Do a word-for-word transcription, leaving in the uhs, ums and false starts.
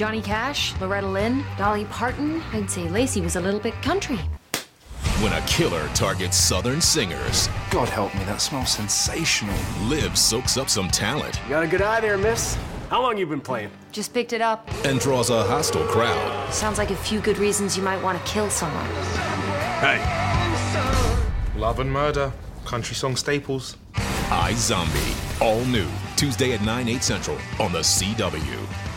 Johnny Cash, Loretta Lynn, Dolly Parton. I'd say Lacey was a little bit country. When a killer targets Southern singers. God help me, that smells sensational. Liv soaks up some talent. You got a good eye there, miss. How long you been playing? Just picked it up. And draws a hostile crowd. Sounds like a few good reasons you might want to kill someone. Hey. Love and murder. Country song staples. iZombie. All new. Tuesday at nine, eight central on the C W.